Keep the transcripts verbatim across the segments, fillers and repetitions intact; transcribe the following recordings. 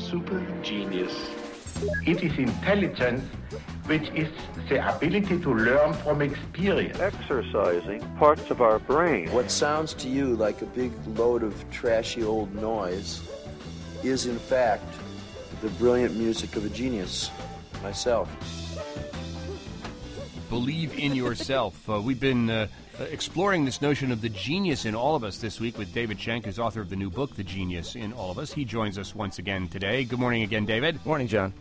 super genius. It is intelligence, which is the ability to learn from experience. Exercising parts of our brain. What sounds to you like a big load of trashy old noise is, in fact, the brilliant music of a genius, myself. Believe in yourself. Uh, we've been uh, exploring this notion of the genius in all of us this week with David Schenk, who's author of the new book, The Genius in All of Us. He joins us once again today. Good morning again, David. Morning, John.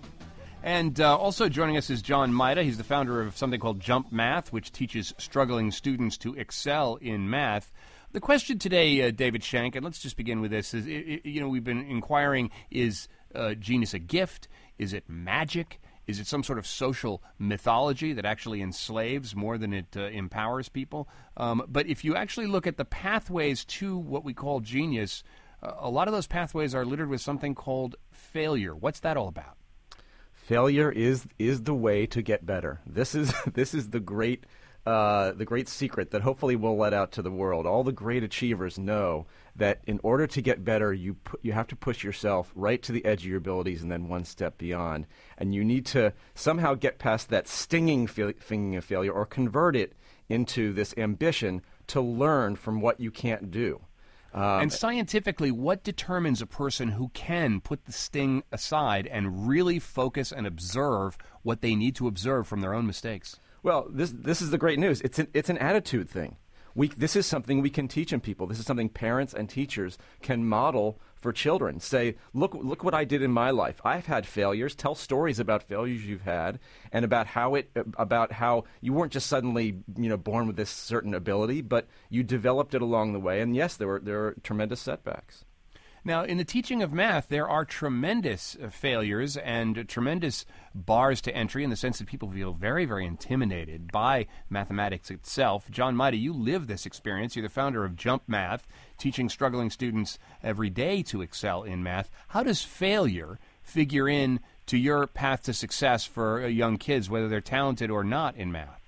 And uh, also joining us is John Maida. He's the founder of something called Jump Math, which teaches struggling students to excel in math. The question today, uh, David Schenk, and let's just begin with this, is, you know, we've been inquiring, is uh, genius a gift? Is it magic? Is it some sort of social mythology that actually enslaves more than it uh, empowers people? Um, but if you actually look at the pathways to what we call genius, uh, a lot of those pathways are littered with something called failure. What's that all about? Failure is is the way to get better. This is this is the great uh, the great secret that hopefully we'll let out to the world. All the great achievers know that in order to get better, you pu- you have to push yourself right to the edge of your abilities and then one step beyond. And you need to somehow get past that stinging fe- feeling of failure or convert it into this ambition to learn from what you can't do. Um, and scientifically, what determines a person who can put the sting aside and really focus and observe what they need to observe from their own mistakes? Well, this this is the great news. It's an, it's an attitude thing. We, this is something we can teach in people. This is something parents and teachers can model for children. Say, look, look what I did in my life. I've had failures. Tell stories about failures you've had, and about how it, about how you weren't just suddenly, you know, born with this certain ability, but you developed it along the way. And yes, there were there were tremendous setbacks. Now, in the teaching of math, there are tremendous uh, failures and uh, tremendous bars to entry in the sense that people feel very, very intimidated by mathematics itself. John Maida, you live this experience. You're the founder of Jump Math, teaching struggling students every day to excel in math. How does failure figure in to your path to success for uh, young kids, whether they're talented or not in math?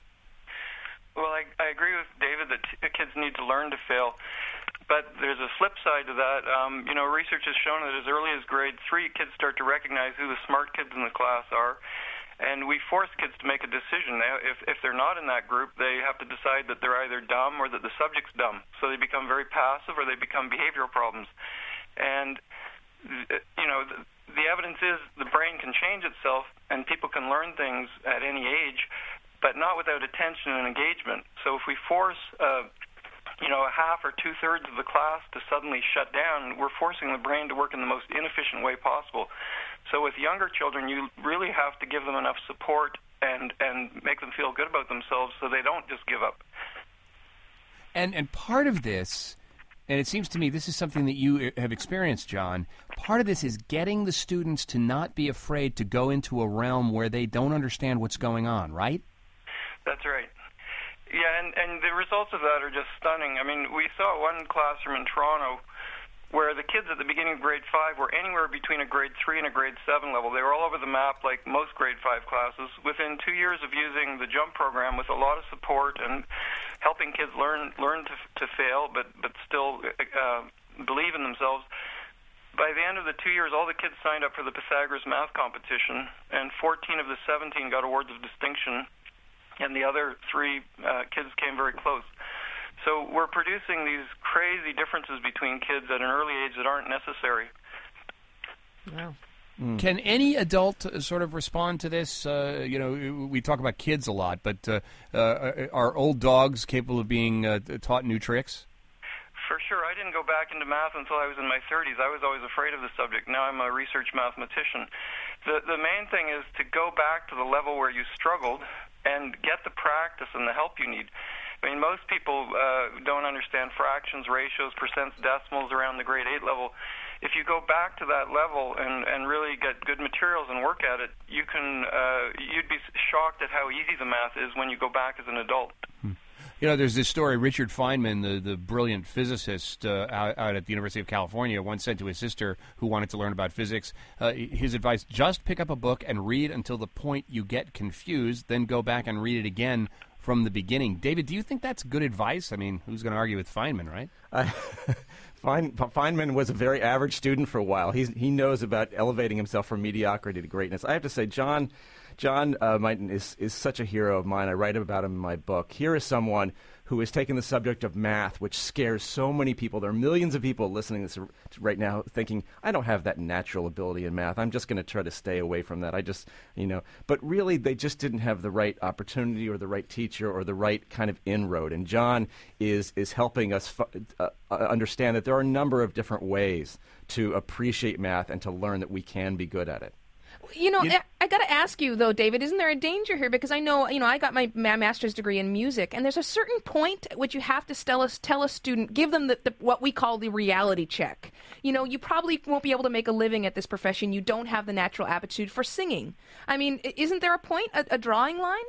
Well, I, I agree with David that t- kids need to learn to fail. But there's a flip side to that. Um, you know, research has shown that as early as grade three, kids start to recognize who the smart kids in the class are, and we force kids to make a decision. If if they're not in that group, they have to decide that they're either dumb or that the subject's dumb. So they become very passive or they become behavioral problems. And, you know, the, the evidence is the brain can change itself and people can learn things at any age, but not without attention and engagement. So if we force uh, you know, a half or two-thirds of the class to suddenly shut down, we're forcing the brain to work in the most inefficient way possible. So with younger children, you really have to give them enough support and, and make them feel good about themselves so they don't just give up. And and part of this, and it seems to me this is something that you have experienced, John, part of this is getting the students to not be afraid to go into a realm where they don't understand what's going on, right? That's right. Yeah, and, and the results of that are just stunning. I mean, we saw one classroom in Toronto where the kids at the beginning of grade five were anywhere between a grade three and a grade seven level. They were all over the map like most grade five classes. Within two years of using the JUMP program with a lot of support and helping kids learn learn to, to fail but, but still uh, believe in themselves, by the end of the two years, all the kids signed up for the Pythagoras math competition, and fourteen of the seventeen got awards of distinction, and the other three uh, kids came very close. So we're producing these crazy differences between kids at an early age that aren't necessary. Wow. Mm. Can any adult uh, sort of respond to this? Uh, you know, we talk about kids a lot, but uh, uh, are old dogs capable of being uh, taught new tricks? For sure. I didn't go back into math until I was in my thirties. I was always afraid of the subject. Now I'm a research mathematician. The, the main thing is to go back to the level where you struggled and get the practice and the help you need. I mean, most people uh, don't understand fractions, ratios, percents, decimals around the grade eight level. If you go back to that level and, and really get good materials and work at it, you can uh, you'd be shocked at how easy the math is when you go back as an adult. Hmm. You know, there's this story, Richard Feynman, the, the brilliant physicist uh, out, out at the University of California, once said to his sister who wanted to learn about physics, uh, his advice, just pick up a book and read until the point you get confused, then go back and read it again from the beginning. David, do you think that's good advice? I mean, who's going to argue with Feynman, right? Uh, Fein, Feynman was a very average student for a while. He's, he knows about elevating himself from mediocrity to greatness. I have to say, John John uh, Mighton is, is such a hero of mine. I write about him in my book. Here is someone who has taken the subject of math, which scares so many people. There are millions of people listening to this right now thinking, I don't have that natural ability in math. I'm just going to try to stay away from that. I just, you know, but really they just didn't have the right opportunity or the right teacher or the right kind of inroad. And John is, is helping us fu- uh, understand that there are a number of different ways to appreciate math and to learn that we can be good at it. You know, You- I, I got to ask you, though, David, isn't there a danger here? Because I know, you know, I got my ma- master's degree in music, and there's a certain point at which you have to tell, us, tell a student, give them the, the, what we call the reality check. You know, you probably won't be able to make a living at this profession. You don't have the natural aptitude for singing. I mean, i- isn't there a point, a, a drawing line?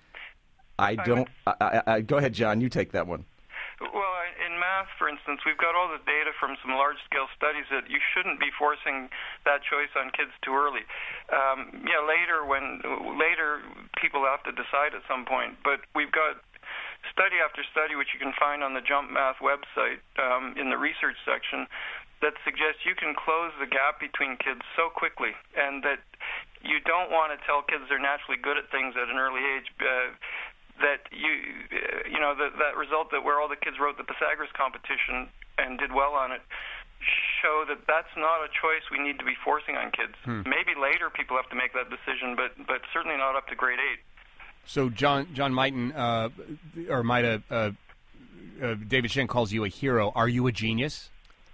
I don't. I, I, I, go ahead, John. You take that one. Well, in math, for instance, we've got all the data from some large-scale studies that you shouldn't be forcing that choice on kids too early. Um, yeah, later when later people have to decide at some point. But we've got study after study, which you can find on the Jump Math website um, in the research section, that suggests you can close the gap between kids so quickly, and that you don't want to tell kids they're naturally good at things at an early age. Uh, that you, uh, you know, the, that result that where all the kids wrote the Pythagoras competition and did well on it show that that's not a choice we need to be forcing on kids. Hmm. Maybe later people have to make that decision, but but certainly not up to grade eight. So John John Mighton, uh, or Maida, uh, uh, David Shen calls you a hero. Are you a genius?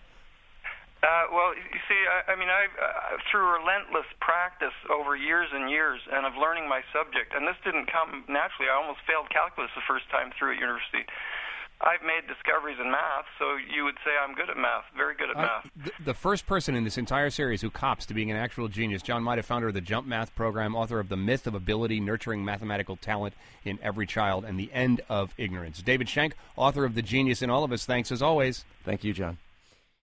Uh, well, you see, I, I mean, I've uh, through relentless practice over years and years, and of learning my subject, and this didn't come naturally. I almost failed calculus the first time through at university. I've made discoveries in math, so you would say I'm good at math, very good at Uh, math. th- the first person in this entire series who cops to being an actual genius, John Maida, founder of the Jump Math program, author of The Myth of Ability, Nurturing Mathematical Talent in Every Child, and The End of Ignorance. David Shank, author of The Genius in All of Us. Thanks as always. Thank you, John.